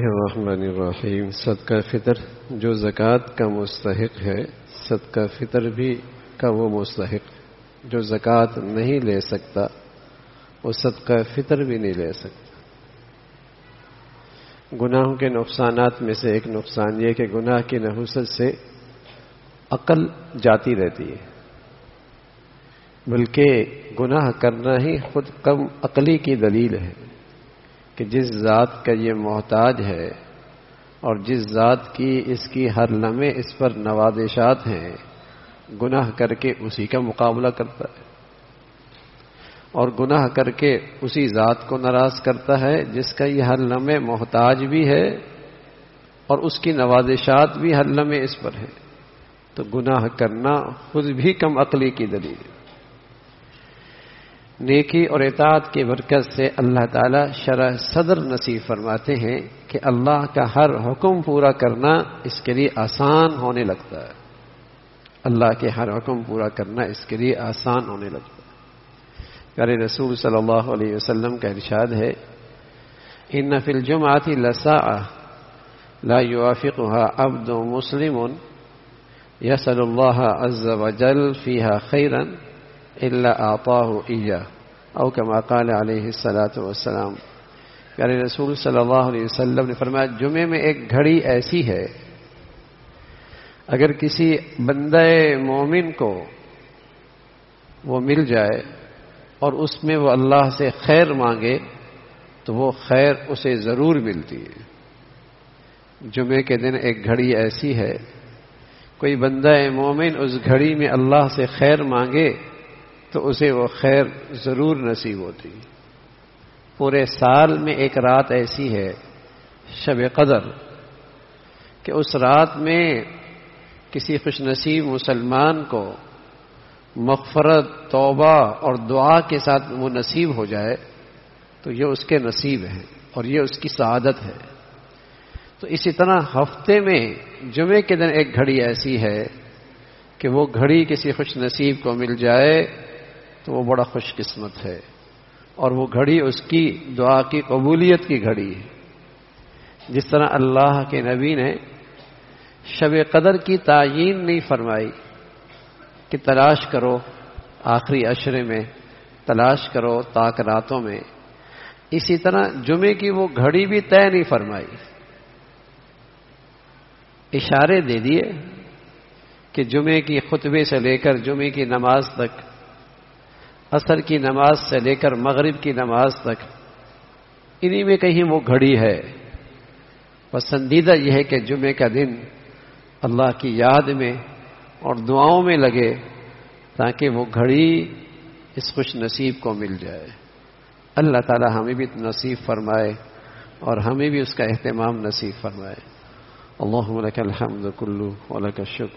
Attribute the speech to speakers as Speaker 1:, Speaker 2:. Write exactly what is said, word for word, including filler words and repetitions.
Speaker 1: الرحمن الرحیم۔ صدقہ فطر جو زکوٰۃ کا مستحق ہے، صدقہ فطر بھی کا وہ مستحق جو زکوٰۃ نہیں لے سکتا، وہ صدقہ فطر بھی نہیں لے سکتا۔ گناہوں کے نقصانات میں سے ایک نقصان یہ کہ گناہ کی نحوست سے عقل جاتی رہتی ہے، بلکہ گناہ کرنا ہی خود کم عقلی کی دلیل ہے کہ جس ذات کا یہ محتاج ہے اور جس ذات کی اس کی ہر لمحے اس پر نوازشات ہیں، گناہ کر کے اسی کا مقابلہ کرتا ہے اور گناہ کر کے اسی ذات کو ناراض کرتا ہے جس کا یہ ہر لمحے محتاج بھی ہے اور اس کی نوازشات بھی ہر لمحے اس پر ہے۔ تو گناہ کرنا خود بھی کم عقلی کی دلیل ہے۔ نیکی اور اطاعت کی برکت سے اللہ تعالی شرح صدر نصیب فرماتے ہیں کہ اللہ کا ہر حکم پورا کرنا اس کے لیے آسان ہونے لگتا ہے۔ اللہ کے ہر حکم پورا کرنا اس کے لیے آسان ہونے لگتا ہے۔ پیارے رسول صلی اللہ علیہ وسلم کا ارشاد ہے، ان فی الجمعۃ لساعۃ لا یوافقها عبد مسلم یسأل اللہ عز وجل فیہا خیرا الا اعطاہ ایہ او کما قال علیہ الصلاۃ والسلام۔ پیارے رسول صلی اللہ علیہ وسلم نے فرمایا، جمعے میں ایک گھڑی ایسی ہے، اگر کسی بندہ مومن کو وہ مل جائے اور اس میں وہ اللہ سے خیر مانگے تو وہ خیر اسے ضرور ملتی ہے۔ جمعے کے دن ایک گھڑی ایسی ہے، کوئی بندہ مومن اس گھڑی میں اللہ سے خیر مانگے تو اسے وہ خیر ضرور نصیب ہوتی ہے۔ پورے سال میں ایک رات ایسی ہے، شب قدر، کہ اس رات میں کسی خوش نصیب مسلمان کو مغفرت، توبہ اور دعا کے ساتھ وہ نصیب ہو جائے تو یہ اس کے نصیب ہے اور یہ اس کی سعادت ہے۔ تو اسی طرح ہفتے میں جمعے کے دن ایک گھڑی ایسی ہے کہ وہ گھڑی کسی خوش نصیب کو مل جائے تو وہ بڑا خوش قسمت ہے، اور وہ گھڑی اس کی دعا کی قبولیت کی گھڑی ہے۔ جس طرح اللہ کے نبی نے شب قدر کی تعیین نہیں فرمائی کہ تلاش کرو آخری عشرے میں، تلاش کرو تاک راتوں میں، اسی طرح جمعے کی وہ گھڑی بھی طے نہیں فرمائی، اشارے دے دیے کہ جمعے کی خطبے سے لے کر جمعے کی نماز تک، عصر کی نماز سے لے کر مغرب کی نماز تک، انہی میں کہیں وہ گھڑی ہے۔ پسندیدہ یہ ہے کہ جمعے کا دن اللہ کی یاد میں اور دعاؤں میں لگے تاکہ وہ گھڑی اس خوش نصیب کو مل جائے۔ اللہ تعالی ہمیں بھی نصیب فرمائے اور ہمیں بھی اس کا اہتمام نصیب فرمائے۔ اللہم لک الحمد کلہ ولک الشکر۔